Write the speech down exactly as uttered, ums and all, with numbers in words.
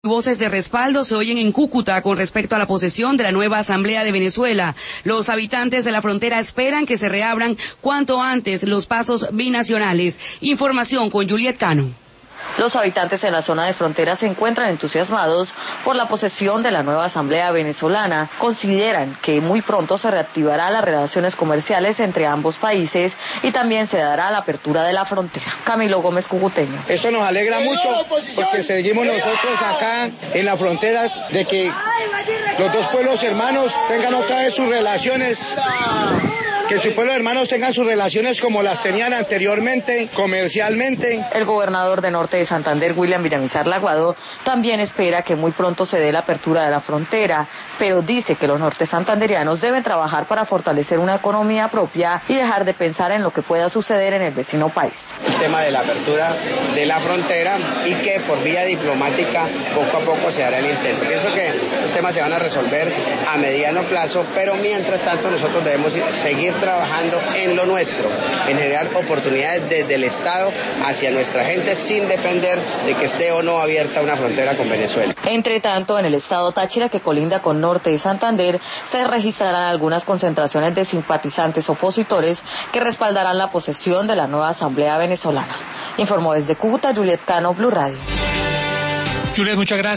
Voces de respaldo se oyen en Cúcuta con respecto a la posesión de la nueva Asamblea de Venezuela. Los habitantes de la frontera esperan que se reabran cuanto antes los pasos binacionales. Información con Juliet Cano. Los habitantes en la zona de frontera se encuentran entusiasmados por la posesión de la nueva Asamblea venezolana. Consideran que muy pronto se reactivará las relaciones comerciales entre ambos países y también se dará la apertura de la frontera. Camilo Gómez, cucuteño. Esto nos alegra mucho porque seguimos nosotros acá en la frontera de que los dos pueblos hermanos tengan otra vez sus relaciones. Que sus pueblos hermanos tengan sus relaciones como las tenían anteriormente, comercialmente. El gobernador de Norte de Santander, William Villamizar Laguado, también espera que muy pronto se dé la apertura de la frontera, pero dice que los norte santanderianos deben trabajar para fortalecer una economía propia y dejar de pensar en lo que pueda suceder en el vecino país. El tema de la apertura de la frontera y que por vía diplomática poco a poco se hará el intento. Pienso que esos temas se van a resolver a mediano plazo, pero mientras tanto nosotros debemos seguir trabajando en lo nuestro, en generar oportunidades desde el Estado hacia nuestra gente sin depender de que esté o no abierta una frontera con Venezuela. Entre tanto, en el estado Táchira, que colinda con Norte de Santander, se registrarán algunas concentraciones de simpatizantes opositores que respaldarán la posesión de la nueva Asamblea venezolana. Informó desde Cúcuta, Juliet Cano, Blue Radio. Juliet, muchas gracias.